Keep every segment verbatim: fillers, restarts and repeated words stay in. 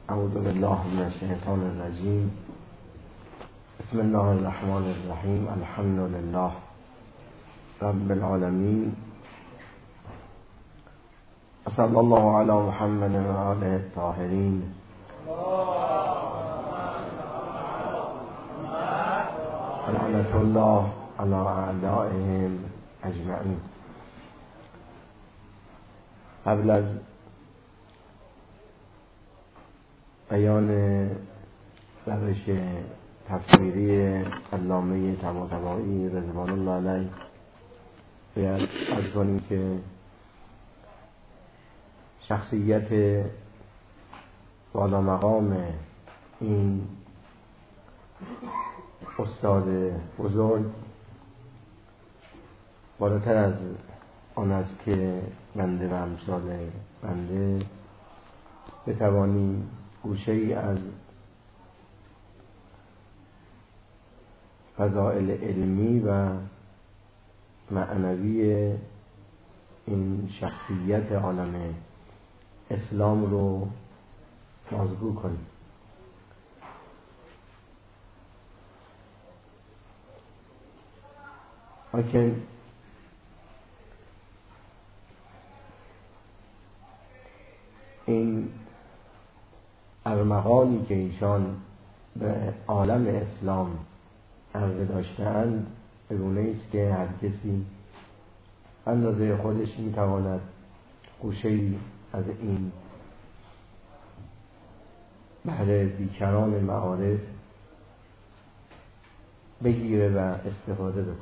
اعوذ بالله من الشیطان الرجیم. بسم الله الرحمن الرحیم. الحمد لله رب العالمین. صلی الله علی محمد و آله الطاهرین. لعنت الله علی اعدائهم اجمعین. قبل از بیان روش تفسیری علامه طباطبایی رضوان الله علیه باید عرض کنیم که شخصیت بالا مقام این استاد بزرگ بالاتر از آن است که بنده و امثال بنده بتوانیم گوشه ای از فضائل علمی و معنوی این شخصیت عالم اسلام رو بازگو کنیم. لیکن این ارمغانی که ایشان به عالم اسلام عرضه داشتند به گونه است که هر کسی اندازه خودش میتواند گوشه‌ای از این بهره بیکران معارف بگیره و استفاده بکنه.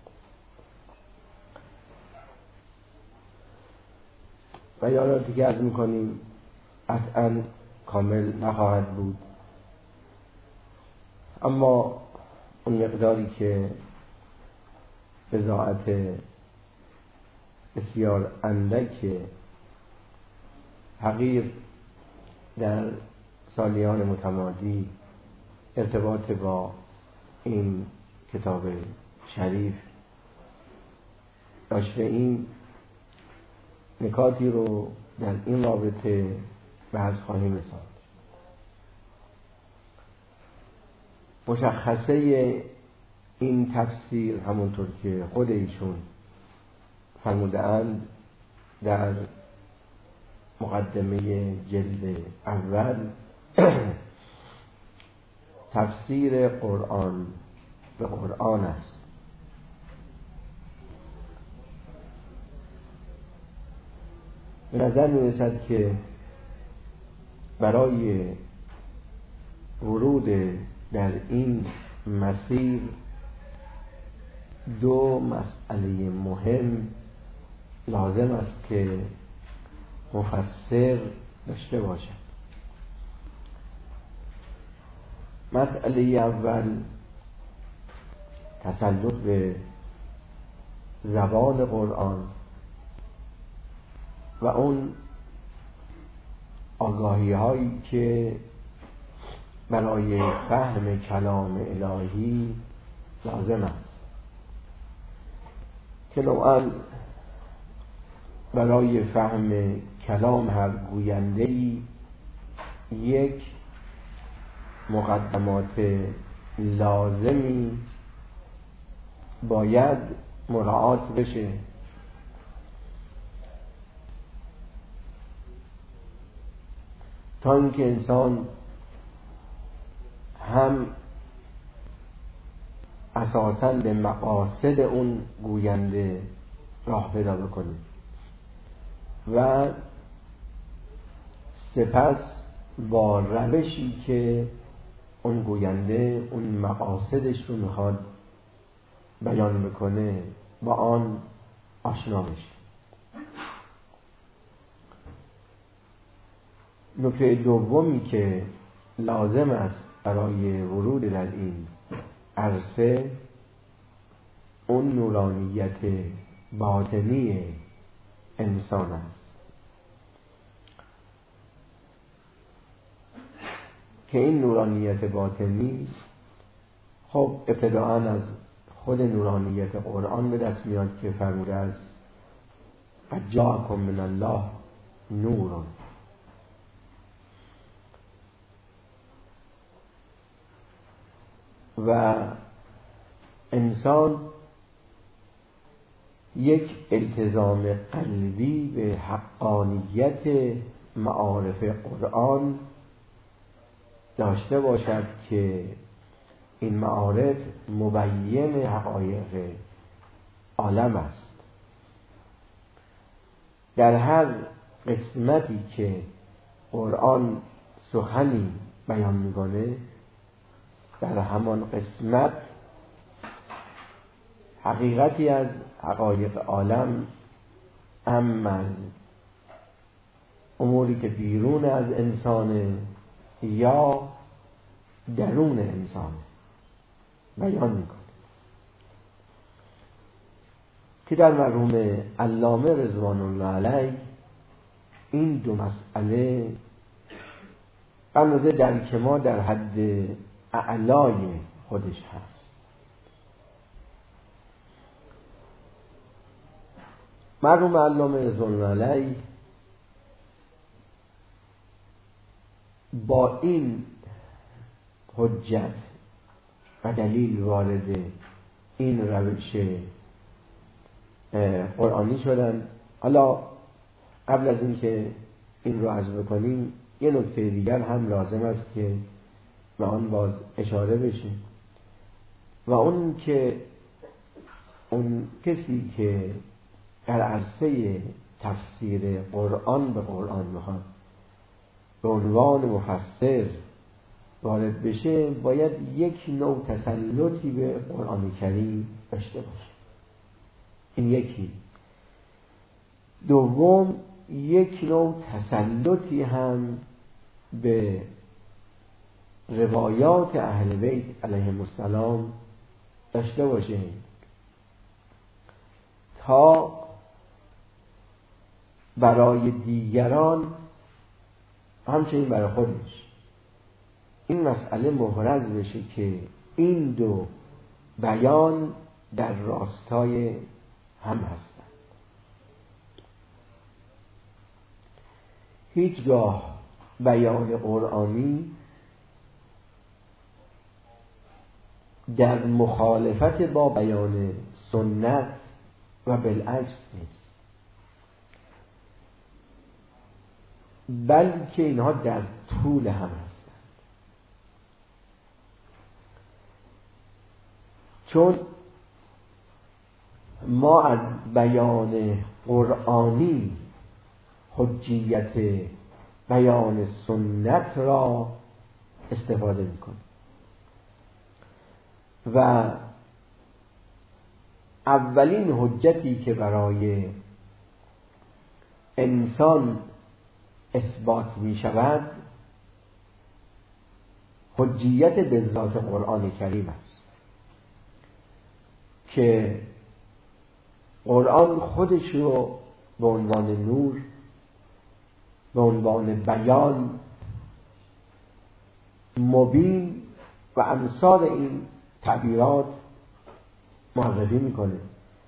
بیاناتی که عرض میکنیم قطعاً کامل نخواهد بود، اما اون مقداری که بضاعت بسیار اندک حقیر در سالیان متمادی ارتباط با این کتاب شریف داشته، این نکاتی رو در این رابطه بحث خواهیم رساند. مشخصه این تفسیر همونطور که خود ایشون فرموده‌اند در مقدمه جلد اول تفسیر قرآن به قرآن است. به نظر می‌رسد که برای ورود در این مسیر دو مسئله مهم لازم است که مفسر داشته باشد. مسئله اول تسلط به زبان قرآن و اون آگاهی هایی که برای فهم کلام الهی لازم است، که نوعاً برای فهم کلام هر گوینده‌ای یک مقدمات لازمی باید مراعات بشه تا اینکه انسان هم اساساً به مقاصد اون گوینده راه پیدا بکنه و سپس با روشی که اون گوینده اون مقاصدش رو میخواد بیان بکنه با آن آشنا بشه. نکته دومی که لازم است برای ورود در این عرصه اون نورانیت باطنی انسان است که این نورانیت باطنی خب ابتداءً از خود نورانیت قرآن به دست میاد که فرموده است قد جاءکم من الله نور. و انسان یک التزام قلبی به حقانیت معارف قرآن داشته باشد که این معارف مبین حقایق عالم است. در هر قسمتی که قرآن سخنی بیان میکنه، در همان قسمت حقیقتی از حقایق عالم، اما از اموری که بیرون از انسان یا درون انسان بیان میکنه، که در مرحوم علامه رضوان الله علیه این دو مسئله اندازه درک ما در حد اعلای خودش هست. مرحوم علامه رضوان الله علیه با این حجت و دلیل وارد این روش قرآنی شدن. حالا قبل از این که این رو عرض بکنیم، یه نکته دیگر هم لازم است که به آن باز اشاره بشه، و اون که اون کسی که در عرصه تفسیر قرآن به قرآن میخواد به عنوان مفسر وارد بشه، باید یک نوع تسلطی به قرآن کریم داشته باشه. این یکی. دوم، یک نوع تسلطی هم به روایات اهل بیت علیهم السلام داشته باشه تا برای دیگران همچنین برای خودش این مسئله محرز بشه که این دو بیان در راستای هم هستند. هیچگاه بیان قرآنی در مخالفت با بیان سنت و بالعکس نیست، بلکه اینها در طول هم هستند. چون ما از بیان قرآنی حجیت بیان سنت را استفاده میکنیم و اولین حجتی که برای انسان اثبات می شود حجیت به ذات قرآن کریم است که قرآن خودش رو به عنوان نور، به عنوان بیان مبین و امثال این تعبیرات معرفی میکنه.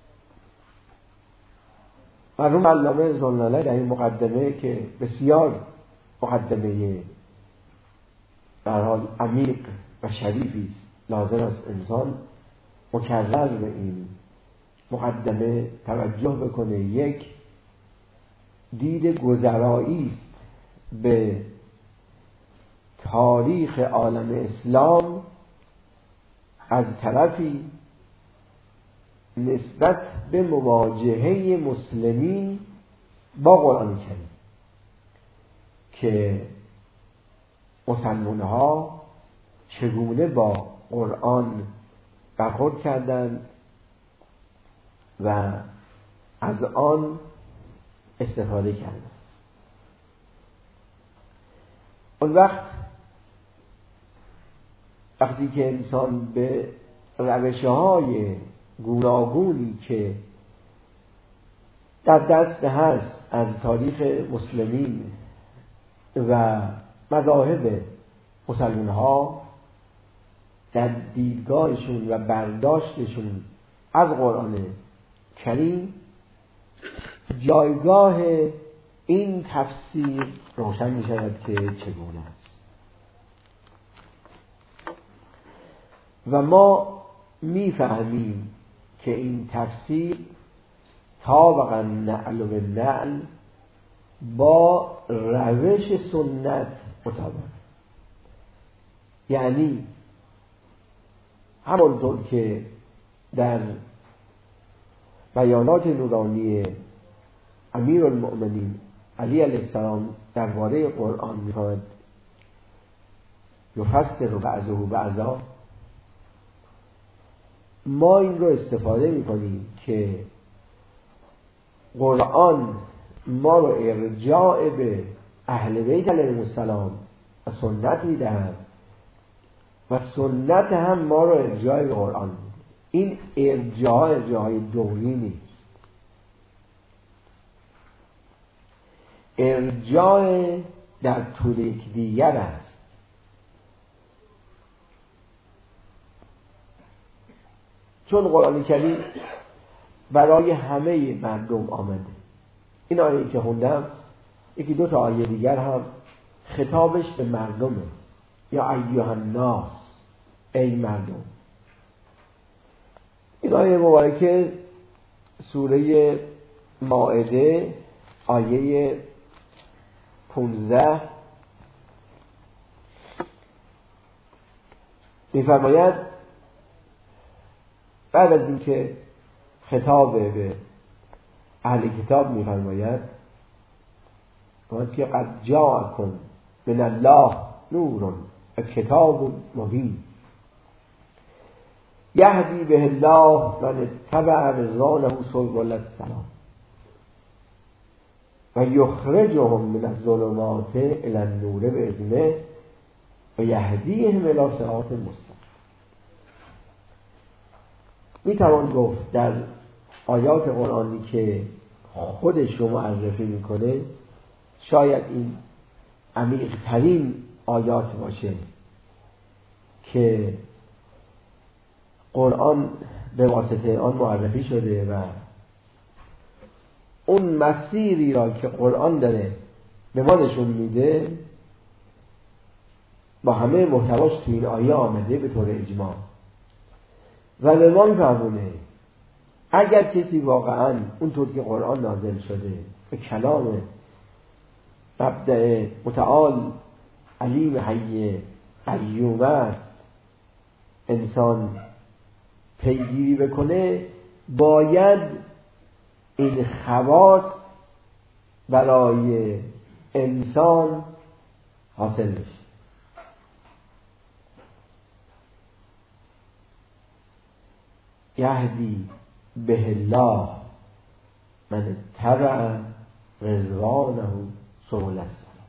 مرحوم علامه رضوان الله در این مقدمه که بسیار مقدمه در حال عمیق و شریفی است، لازم است انسان مکرر به این مقدمه توجه بکنه. یک، دید گذرایی است به تاریخ عالم اسلام از طرفی نسبت به مواجهه مسلمین با قرآن کریم که مسلمان ها چگونه با قرآن برخورد کردند و از آن استفاده کردند. اون وقت وقتی که انسان به روش‌های گوناگونی که در دست هست از تاریخ مسلمین و مذاهب مسلمان ها در دیدگاهشون و برداشتشون از قرآن کریم، جایگاه این تفسیر روشن می شود که چگونه است. و ما میفهمیم که این تفسیر طابقا نعل به نعل با روش سنت مطابق، یعنی همانطور که در بیانات نورانی امیرالمؤمنین علی علیه السلام درباره قرآن می‌فرماید یفسر بعضه بعضا، ما این رو استفاده می‌کنیم که قرآن ما رو ارجاع به اهل بیت علیهم السلام و سنت می‌دهد و سنت هم ما رو ارجاع به قرآن می‌ده. این ارجاع ارجاع دوری نیست، ارجاع در طول یک دیگر است. چون قرآن کریم برای همه مردم آمده. این آیه که خوندم یکی دو تا آیه دیگر هم خطابش به مردمه، یا ایها الناس، ای مردم. این آیه مبارکه سوره مائده آیه پانزده می‌فرماید بعد از اینکه خطاب به اهل کتاب می‌فرماید وقتی که قد جاءکم من الله نور و کتاب مبین یهدی به الله من اتبع رضوانه سبل السلام و یخرجهم من الظلمات الی النور باذنه و یهدیهم الی صراط مستقیم. میتوان گفت در آیات قرآنی که خودش رو معرفی میکنه شاید این عمیق‌ترین آیات باشه که قرآن به واسطه آن معرفی شده و اون مسیری را که قرآن داره به ما نشون میده با همه محتواش توی این آیه آمده به طور اجماع و به ما میفهمونه اگر کسی واقعا اونطور که قرآن نازل شده به کلام مبدأ متعال علیم حی قیوم است انسان پیگیری بکنه، باید این خواص برای انسان حاصل بشه. یهدی به الله من اتبع رضوانه سبل السلام.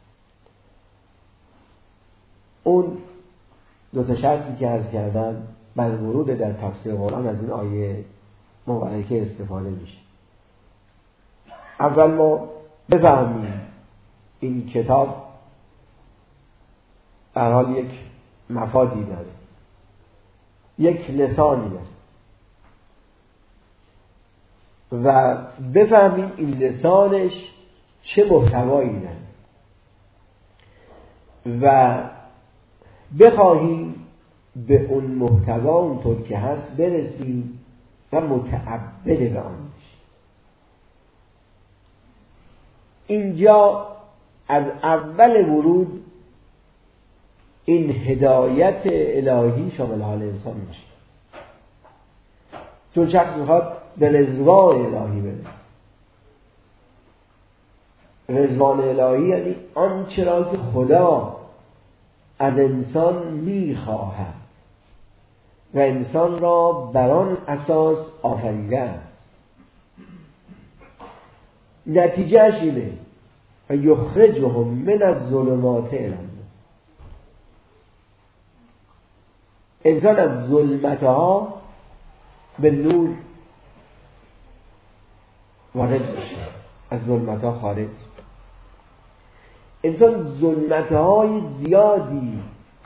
اون دو تا شرطی که عرض کردم بر ورود در تفسیر قرآن از این آیه مبارکه استفاده میشه. اول ما بفهمیم این کتاب در حال یک مفادی داره، یک لسانی داره و بفهمیم این لسانش چه محتوایی داره و بخواهیم به اون محتوا اونطور که هست برسیم و متعبد به آن بشیم. اینجا از اول ورود این هدایت الهی شامل حال انسان میشه، چون شخص میخواد به رضوان الهی برسه. رضوان الهی یعنی آنچه را که خدا از انسان میخواهد و انسان را بر آن اساس آفریده است. نتیجهش اینه و یخرجهم من الظلمات الی النور. انسان از ظلمتها به نور وارد میشه، از ظلمتها خارج. انسان ظلمتهای زیادی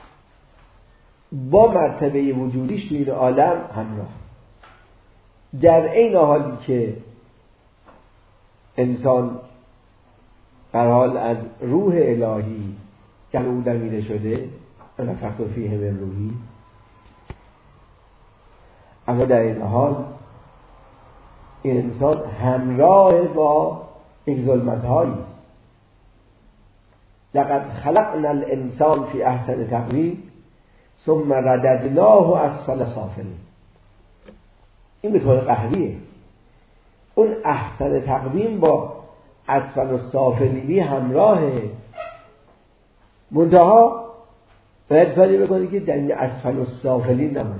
با مرتبه وجودیش توی این عالم همراه، در این حالی که انسان در حال از روح الهی که او دمیده شده نفخت فیه من روحی، اما در این حال این انسان همراه با یک ظلمت هایی است. لقد خلقنا الانسان فی احسن تقویم ثم رددناه اسفل سافلین. این به طور قهریه. اون احسن تقویم با اسفل سافلینی همراهه، منتها باید کاری بکنی که در این اسفل سافلین نمونه.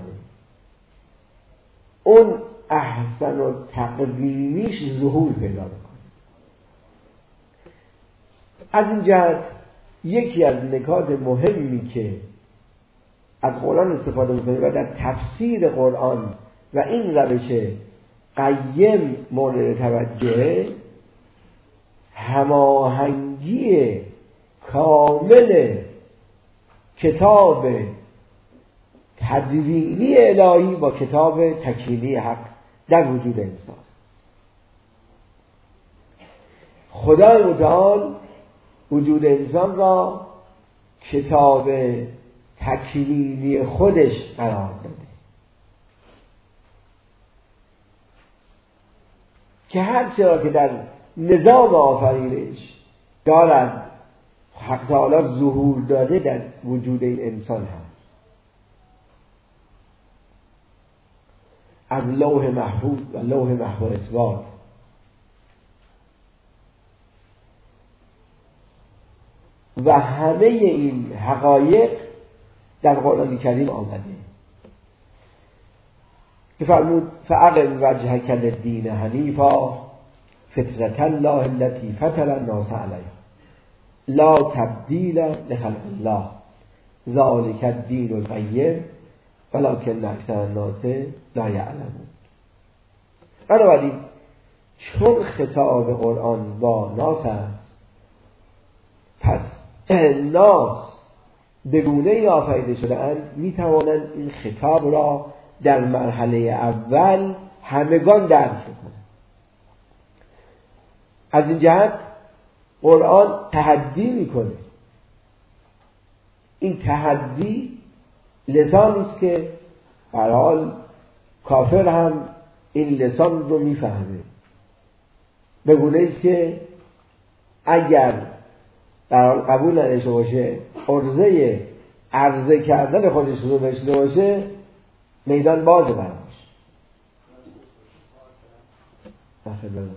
اون احسن و تقویمیش ظهور پیدا بکنه. از این جهت یکی از نکات مهمی که از قرآن استفاده می‌کنیم و در تفسیر قرآن و این روش قیم مورد توجه، هماهنگی کامل کتاب تدوینی الهی با کتاب تکوینی حق در وجود انسان. خدای متعال وجود انسان را کتاب تکوینی خودش قرار داده که هر چرا که در نظام آفرینش دارد حق تعالی ظهور داده در وجود این انسان هست. از لوح محفوظ و لوح محو اثبات و همه این حقایق در قرآن کریم آمده که فرمود فاقم وجهک للدین حنیفا فطرة الله التي فطر الناس علیها لا تبدیل لخلق الله ذلک الدین القیم ولکن اکثر الناس لا یعلمون. بنابراین چون خطاب قرآن با ناس است، پس ناس به گونه‌ای آفریده شده اند می توانند این خطاب را در مرحله اول همگان درک کنند. از این جهت قرآن تحدی میکنه. این تحدی لسانی است که به هر حال کافر هم این لسان رو میفهمه، به گونه‌ای است که اگر در حال قبول نداشته باشه، عرضه عرضه کردن خودش رو داشته باشه، میدان باز براش. داخل بلد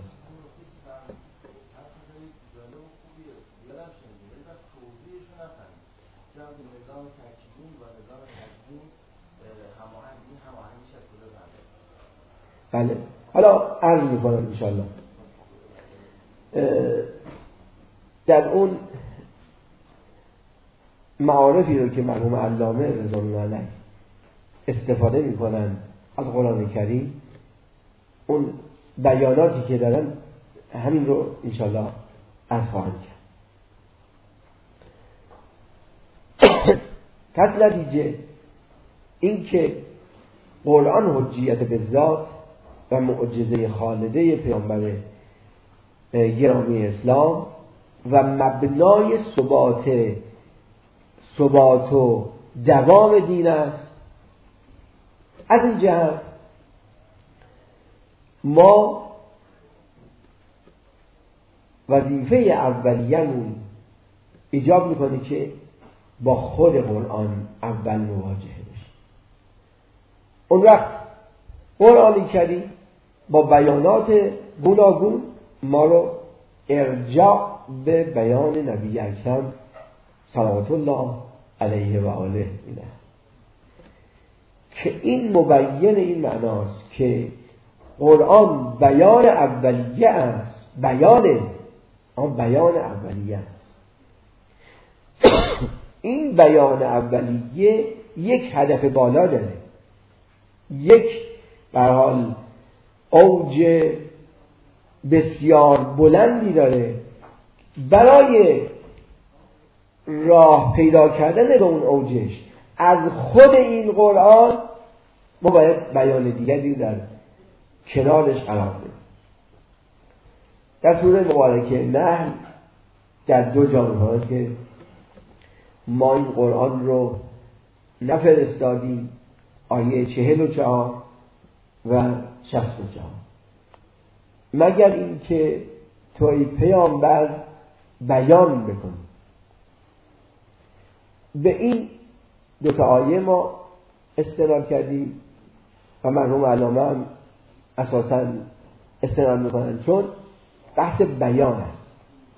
بله. حالا عرض میکنم انشاءالله در اون معارفی رو که مرحوم علامه رضوان الله علیه استفاده میکنن از قرآن کریم، اون بیاناتی که دارن همین رو انشاءالله از خواهم کرد. پس نتیجه این که قرآن حجیت به ذات و معجزه خالده پیامبر گرامی اسلام و مبنای ثبات ثبات و دوام دین است. از این جهت ما وظیفه اولیه‌مون ایجاب میکنه که با خود قرآن اول مواجهه بشیم. اون وقت قرآن کریم با بیانات گوناگون ما رو ارجاع به بیان نبی اکرم صلوات الله علیه و آله میده که این مبین این معناست که قرآن بیان اولیه است. بیان آن بیان اولیه است. این بیان اولیه یک هدف بالا داره، یک به هر حال اوج بسیار بلندی داره. برای راه پیدا کردن به اون اوجش از خود این قرآن ما باید بیان دیگری در کنارش قرار بدیم. در سوره مبارکه نحل در دو جا که ما این قرآن رو نفرستادیم، آیه چهل و چهار و شصت و چهار. مگر اینکه توی پیامبر بیان بکنی. به این دو تا آیه ما استناد کردیم و مرحوم علامه هم اساساً استناد میکنن چون بحث بیان است.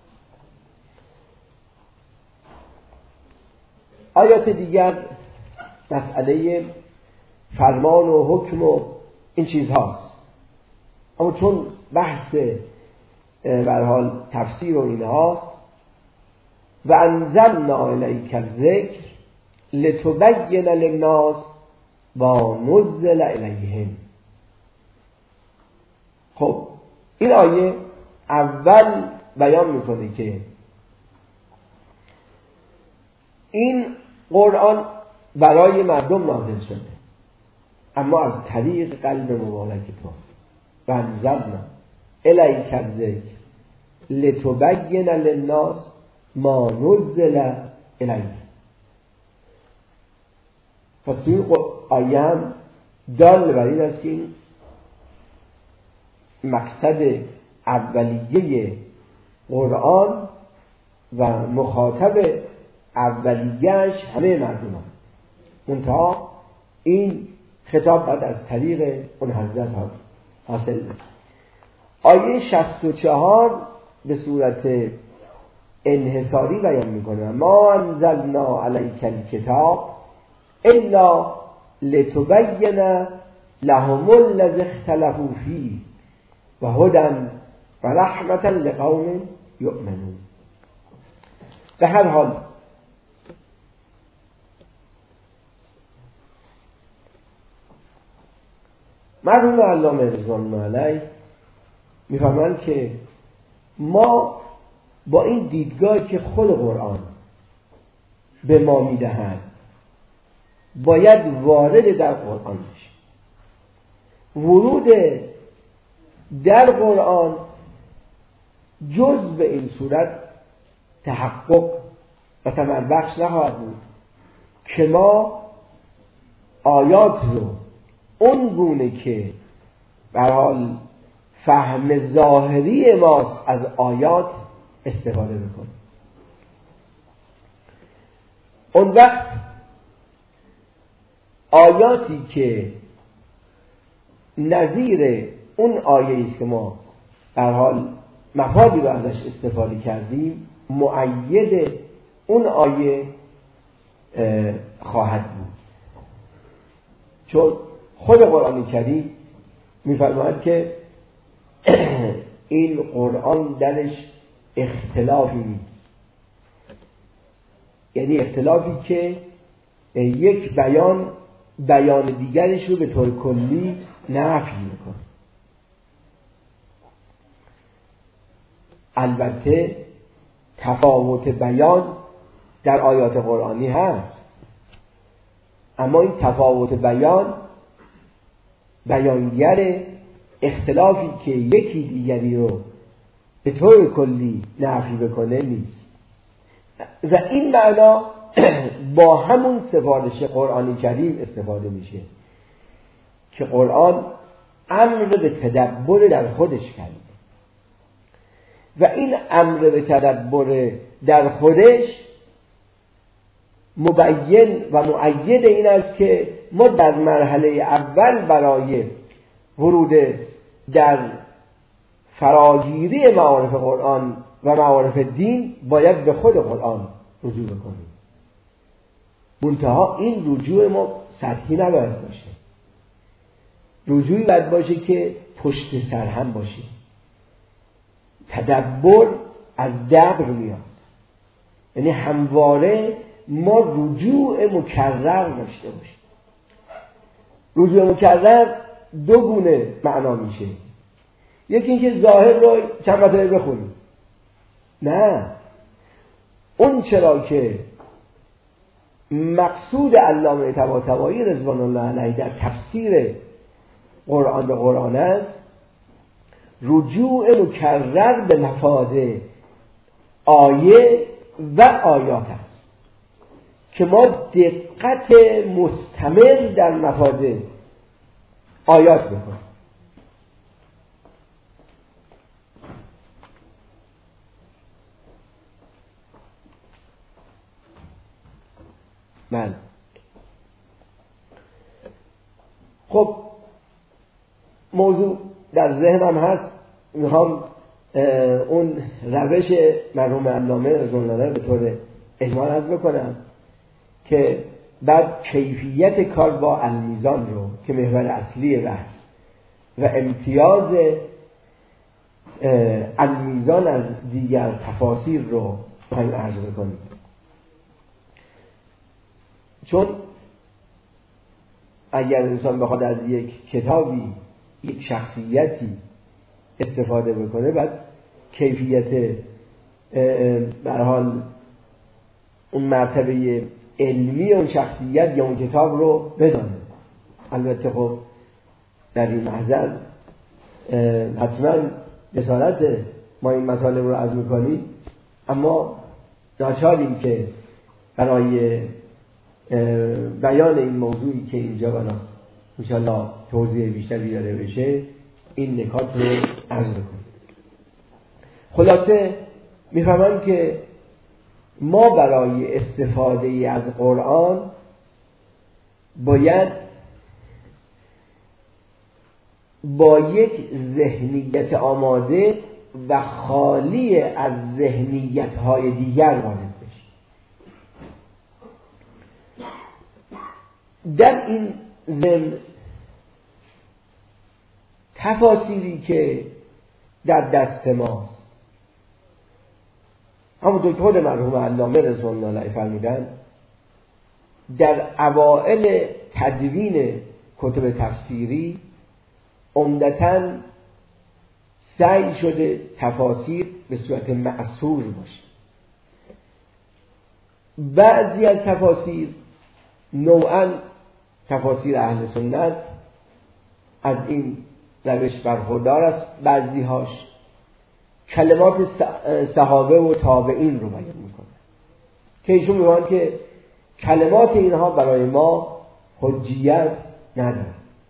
آیات دیگر مسئله فرمان و حکم و این چیز هاست، اما چون بحث به هر حال تفسیر و این هاست و انزلنا الیک الذکر لتبین للناس و نزل الیهم. خب این آیه اول بیان میکنه که این قرآن برای مردم نازل شده، اما از طریق قلب مبارک تو. و انزلنا الیک الذکر لتبین للناس ما نزل الیهم. پس این آیه هم دال بر این است که این مقصد اولیه قرآن و مخاطب اولیه‌اش همه مردم هم. منتها این خطاب بعد از طریق اون حضرت حاصل میشه. آیه شصت و چهار به صورت انحصاری بیان میکنه ما انزلنا علیک الکتاب الا لتبین لهم الذی اختلفوا فیه و هدی و رحمة لقوم یؤمنون. به هر حال مرحوم علامه رضوان الله علیه میفهمند که ما با این دیدگاهی که خود قرآن به ما میدهد باید وارد در قرآن بشیم. ورود در قرآن جز به این صورت تحقق و ثمر بخش نخواهد بود که ما آیات رو اون گونه که به هر حال فهم ظاهری ماست از آیات استفاده بکنیم. اون وقت آیاتی که نظیر اون آیه است که ما به هر حال مفادی رو ازش استفاده کردیم مؤید اون آیه خواهد بود، چون خود قرآن کریم می‌فرماید که این قرآن درش اختلافی نیست، یعنی اختلافی که یک بیان بیان دیگرش رو به طور کلی نفی میکنه. البته تفاوت بیان در آیات قرآنی هست، اما این تفاوت بیان بیانگر اختلافی که یکی دیگری رو به طور کلی نفی بکنه نیست. و این معنا با همون سفارش قرآنی کریم استفاده میشه که قرآن امر به تدبر در خودش کرده و این امر به تدبر در خودش مبین و مؤید این است که ما در مرحله اول برای ورود در فراگیری معارف قرآن و معارف دین باید به خود قرآن رجوع بکنیم. منتها این رجوع ما سطحی نباید باشه، رجوعی باید باشه که پشت سر هم باشه. تدبر از دبر میاد، یعنی همواره ما رجوع مکرر داشته باشیم. رجوع مکرر دو گونه معنا میشه، یکی اینکه ظاهر رو چند مرتبه بخونیم، نه، اون چرا که مقصود علامه طباطبایی رضوان الله علیه در تفسیر قرآن به قرآن است رجوع مکرر به مفاد آیه و آیات است که ما دقت مستمر در مفاد آیات بکنیم. من خب موضوع در ذهنم هست، میخوام اون روش مرحوم علامه رضوان‌الله به طور اجمال عرض بکنم که بعد کیفیت کار با المیزان رو که محور اصلی بحث و امتیاز المیزان از دیگر تفاسیر رو میخوایم عرض بکنیم. چون اگر انسان بخواد از یک کتابی یک شخصیتی استفاده بکنه، بعد کیفیت به هر حال اون مرتبه علمی اون شخصیت یا اون کتاب رو بدانه. البته خب در این محضر حتما جسارت ما این مطالب رو عرض می‌کنیم، اما ناچاریم که برای بیان این موضوعی که اینجا بناست انشاءالله توضیح بیشتری داره بشه این نکات رو عرض بکنیم. خلاصه میفهمم که ما برای استفاده از قرآن باید با یک ذهنیت آماده و خالی از ذهنیت‌های دیگر وارد بشیم. در این ضمن تفاسیری که در دست ماست، همونطور که خود مرحوم علامه رضوان‌الله علیه فرمودن، در اوائل تدوین کتب تفسیری عمدتاً سعی شده تفاسیر به صورت مأثور باشه. بعضی از تفاسیر نوعاً تفاسیر اهل سنت از این روش برخوردار است، بعضی هاش کلمات صحابه و تابعین رو بیان میکنه که ایشون میگن که کلمات اینها برای ما حجیت نداره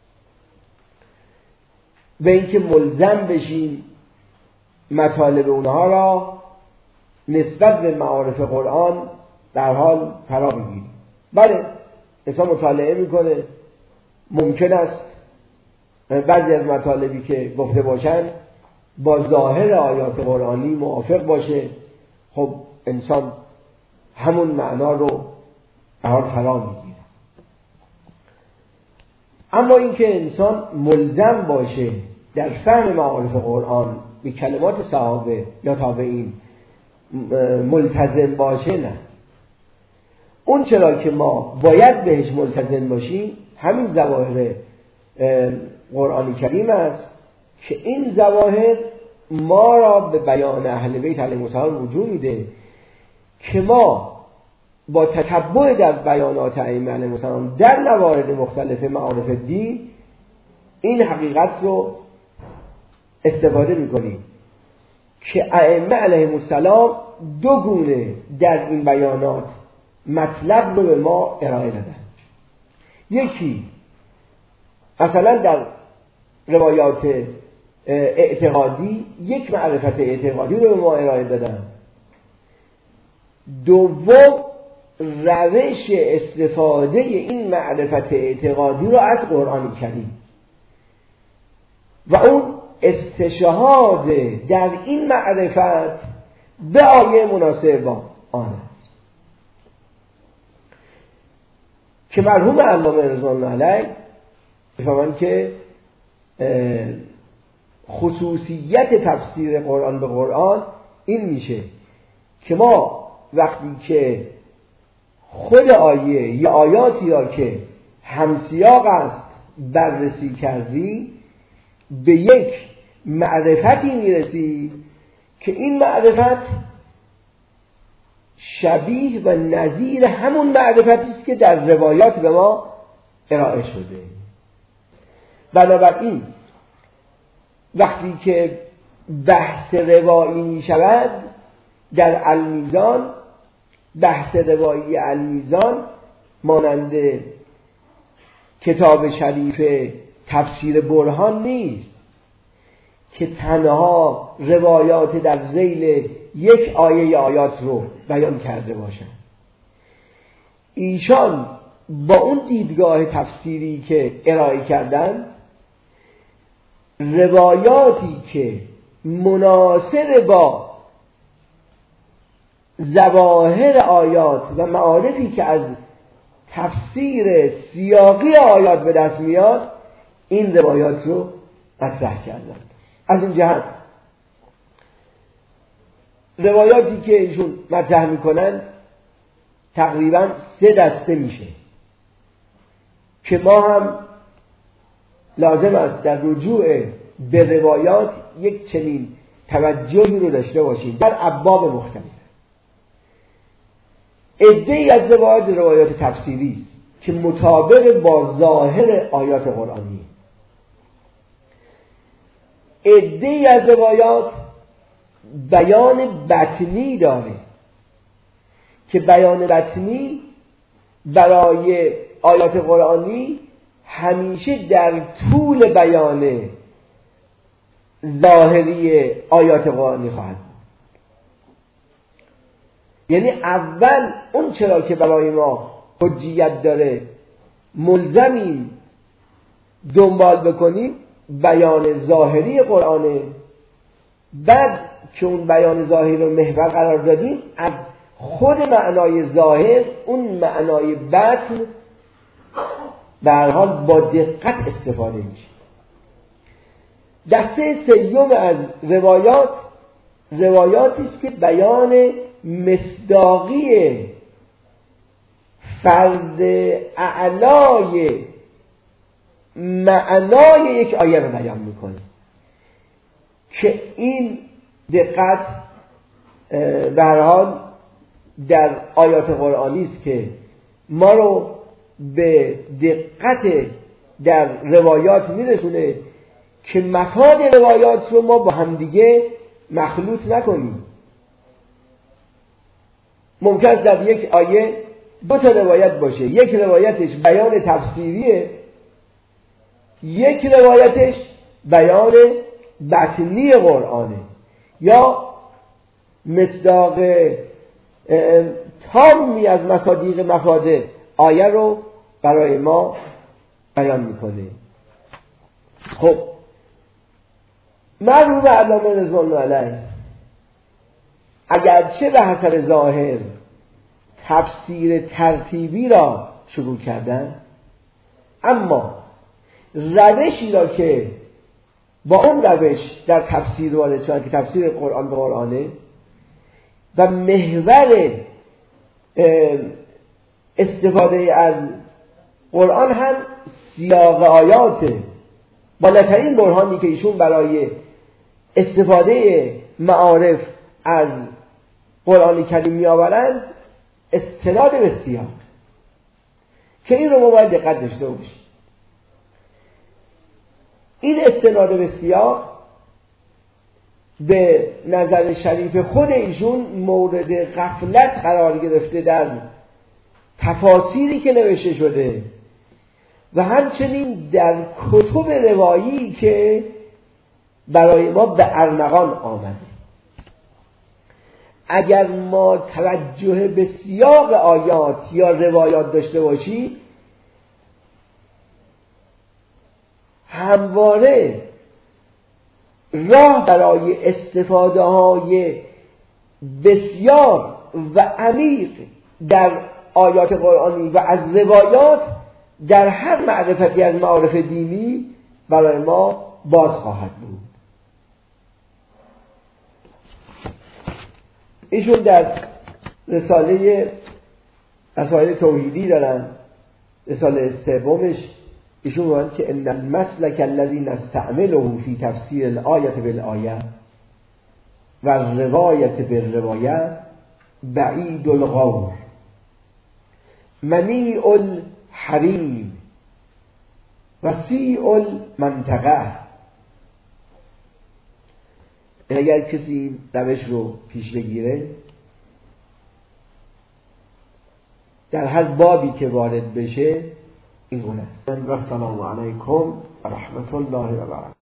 و اینکه ملزم بشیم مطالب اونها را نسبت به معارف قرآن در حال فرا بگیریم. بله انسان مطالعه میکنه، ممکن است بعضی از مطالبی که گفته باشن با ظاهر آیات قرآنی موافق باشه، خب انسان همون معنا رو در حال فرا میگیره. اما اینکه انسان ملزم باشه در فهم معارف قرآن به کلمات صحابه یا تابعین ملتزم باشه، نه. اون چرا که ما باید بهش ملتزم باشیم همین ظواهر قرآن کریم است که این ظواهر ما را به بیان اهل بیت علیهم السلام وجود میده که ما با تتبع در بیانات ائمه علیهم السلام در موارد مختلف معارف دین این حقیقت رو استفاده میکنیم که ائمه علیهم السلام دو گونه در این بیانات مطلب رو به ما ارائه دادن. یکی مثلا در روایات اعتقادی یک معرفت اعتقادی رو به ما ارائه دادن. دوم روش استفاده این معرفت اعتقادی رو از قرآن کریم و اون استشهاد در این معرفت به آیه مناسب با آن است که مرحوم علامه رضوان‌الله علیه بفهمن که خصوصیت تفسیر قرآن به قرآن این میشه که ما وقتی که خود آیه یا آیاتی را که همسیاق است بررسی کردی به یک معرفتی میرسی که این معرفت شبیه و نظیر همون معرفتی است که در روایات به ما ارائه شده. بنابراین وقتی که بحث روایی می شود در المیزان، بحث روایی المیزان مانند کتاب شریف تفسیر برهان نیست که تنها روایات در ذیل یک آیه آیات رو بیان کرده باشند. ایشان با اون دیدگاه تفسیری که ارائه کردن، روایاتی که مناسب با ظواهر آیات و معارفی که از تفسیر سیاقی آیات به دست میاد، این روایات رو مطرح کردن. از این جهت روایاتی که ایشون مطرح میکنن تقریبا سه دسته میشه که ما هم لازم است در رجوع به روایات یک چنین توجهی رو داشته باشیم در ابواب مختلف. عده‌ای از روایات روایات تفسیری است که مطابق با ظاهر آیات قرآنی. عده‌ای از روایات بیان بطنی داره که بیان بطنی برای آیات قرآنی همیشه در طول بیان ظاهری آیات قرآنی خواهد بود. یعنی اول اون چرا که برای ما حجیت داره ملزمیم دنبال بکنیم بیان ظاهری قرآنه، بعد که اون بیان ظاهری رو محور قرار دادیم از خود معنای ظاهر اون معنای بطن به هر حال با دقت استفاده میشه. دسته سوم از روایات روایاتی است که بیان مصداقی فرد اعلای معنای یک آیه رو بیان میکنه که این دقت به هر حال در آیات قرآنی است که ما رو به دقت در روایات میرسونه که مفاد روایات رو ما با همدیگه مخلوط نکنیم. ممکن است در یک آیه دو تا روایت باشه، یک روایتش بیان تفسیریه، یک روایتش بیان بطنی قرآنه، یا مصداق تامی از مصادیق مفاد آیه رو برای ما بیان میکنه. خب مرحوم علامه رضوان علیه اگرچه به حسب ظاهر تفسیر ترتیبی را شروع کردن، اما روشی را که با اون روش در تفسیر وارد شدن که تفسیر قرآن به قرآنه و محور استفاده از قرآن هم سیاق آیاته، بالاترین برهانی که ایشون برای استفاده معارف از قرآن کریم می آورند استناد به سیاق، که این رو ما باید دقت داشته باشیم. این استناد به سیاق به نظر شریف خود ایشون مورد غفلت قرار گرفته در تفاسیری که نوشته شده و همچنین در کتب روایی که برای ما به ارمغان آمده. اگر ما توجه به سیاق آیات یا روایات داشته باشیم، همواره راه برای استفاده های بسیار و عمیق در آیات قرآنی و از روایات در هر معرفتی از معارف دینی برای ما باز خواهد بود. ایشون در رساله رساله توحیدی دارن، رساله سومش ایشون میگن که ان المسلک الذی نستعمله فی تفسیر الآیه بالآیه و الروایت بالروایه بعید الغور منیع الحریم وسیع المنطقه. اگر کسی روش رو پیش بگیره در هر بابی که وارد بشه این گونه است. و السلام علیکم و رحمت الله و برکاته.